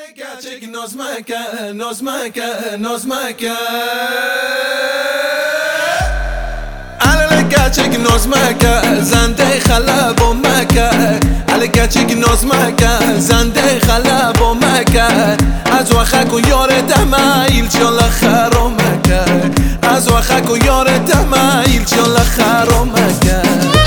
Gerçek nozmeke على gerçek nozmeke زنده خلب و مکه على gerçek nozmeke زنده خلب و مکه از وخک و یار دمایل چال خرامکه از وخک و یار دمایل چال خرامکه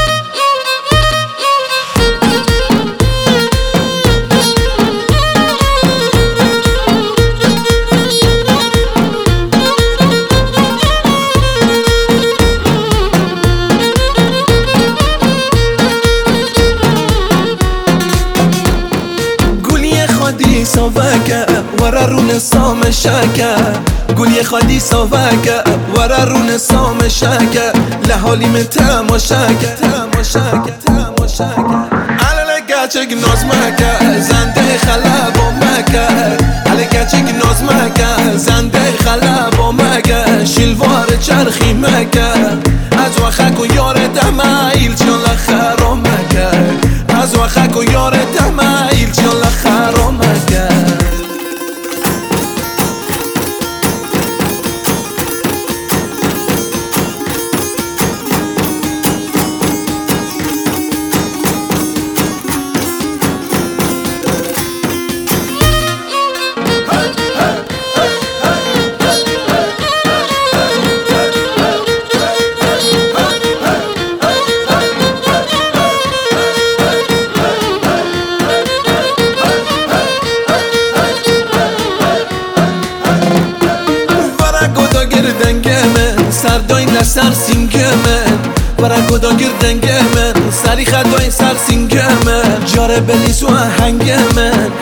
صوفك ورا رون صام شاكا قولي خدي صوفك ورا رون صام شاكا لحالي من تماشاكا على لقاچك نظمك زنده خلب و مكة على لقاچك نظمك زنده خلب و مكة شلوار چرخي مكة از وخك و یار دمایل چون خرامكة از وخك و یار دمایل چون خرامكة سردای لسر سینگمن برا گدا گردنگمن سری خدای سر سینگمن جاره بلیس و هنگمن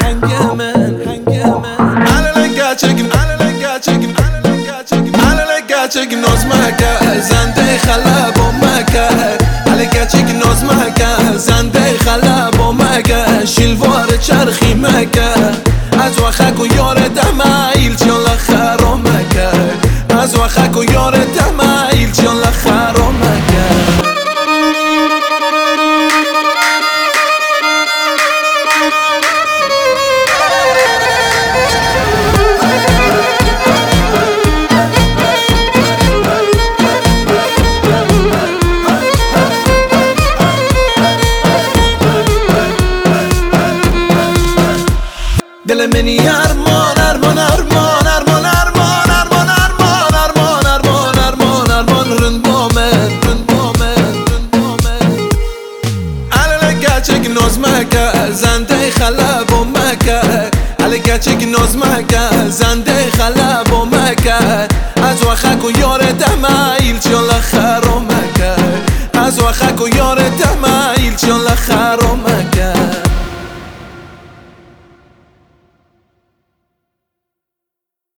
على نظمك زنده خلب و مکه على نظمك زنده خلب و مکه شلوار چرخی مکه از وخک و یار دمایل چون خرامکه از وخک و یار دمایل چون خرامکه دل منی ارمان ارمان ارمان ارمان ارمان ارمان ارمان ارمان ارمان ارمان ارمان رندومن على gerçek nozmeke زنده خلب و مکه على gerçek nozmeke زنده خلب و مکه از وخک و یار دمایل چون خرامکه از وخک و یار دمایل چون خرامکه